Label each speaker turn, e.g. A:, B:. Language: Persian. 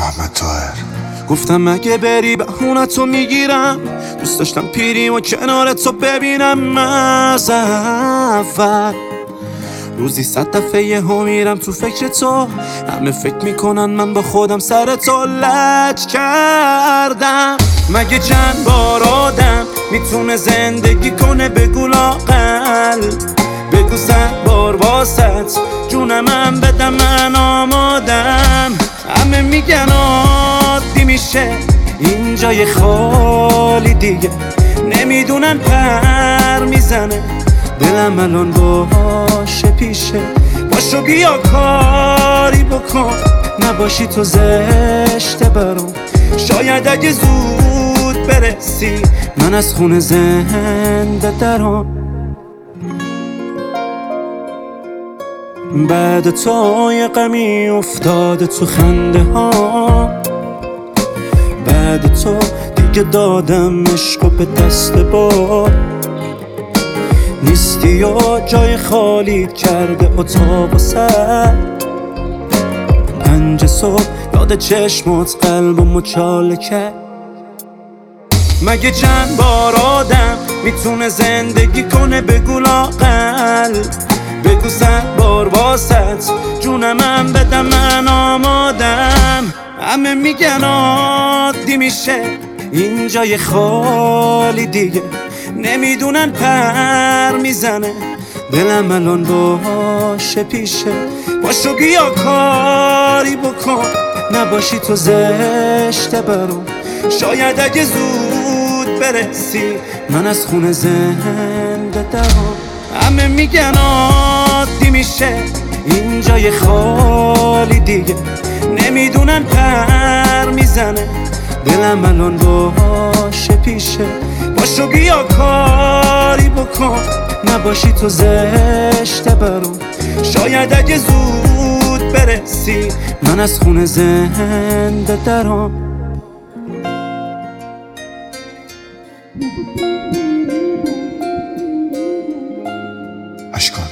A: محمد طاهر.
B: گفتم مگه بری بهونتو میگیرم، دوست داشتم پیریم و کنارتو ببینم. از اول روزی 100 دفعه یهو میرم تو فکر تو، همه فکر میکنن من با خودم سر تو لج کردم. مگه چند بار آدم میتونه زندگی کنه بگو لااقل، بگو 100 بار واسط جونم بدم من آمادم. همه میگن عادی میشه این جای خالی دیگه، نمیدونن پر میزنه دلم الان باشه پیشه. باشو بیا کاری بکن، نباشی تو زشته برام. شاید اگه زود برسی من از خونه زنده درام. بعد تو یه غمی افتاده تو خنده ها، بعد تو دیگه دادم عشقو به دست با نیستی و جای خالی کرده اتاق و سر. 5 صبح یاد چشمات قلب و مچاله کرد. مگه چند بار آدم میتونه زندگی کنه بگو لااقل، بگو 100 بار واسط جونم بدم من آمادم. همه میگن عادی میشه این جای خالی دیگه، نمیدونن پر میزنه دلم الان باشه پیشه. باشو بیا کاری بکن، نباشی تو زشته برام. شاید اگه زود برسی من از خونه زنده درام. همه میگن عادی میشه این جای خالی دیگه، نمیدونن پر میزنه دلم الان باشه پیشه. باشو بیا کاری بکن، نباشی تو زشته برام. شاید اگه زود برسی من از خونه زنده درام.
A: اشکان